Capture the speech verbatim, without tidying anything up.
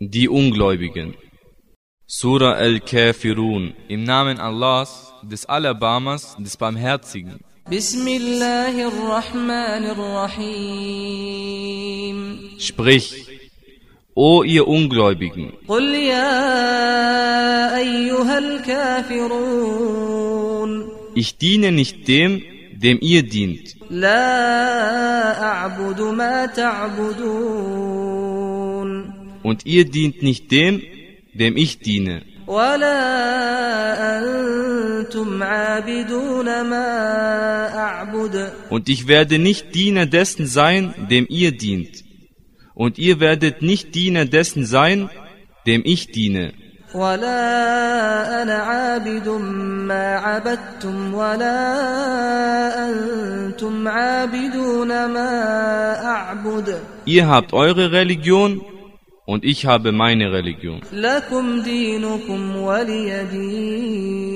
Die Ungläubigen. Surah Al-Kafirun. Im Namen Allahs, des Allerbarmers, des Barmherzigen. Bismillahirrahmanirrahim. Sprich, O ihr Ungläubigen, Qul ya ayyuhal Kafirun. ich diene nicht dem, dem ihr dient. La a'budu ma ta'budun. Und ihr dient nicht dem, dem ich diene. Wala antum 'abiduna ma a'bud. Und ich werde nicht Diener dessen sein, dem ihr dient. Und ihr werdet nicht Diener dessen sein, dem ich diene. ولا أنا عابد ما عبدتم ولا أنتم عابدون ما أعبد. Ihr habt eure Religion und ich habe meine Religion. لكم دينكم ولي دين.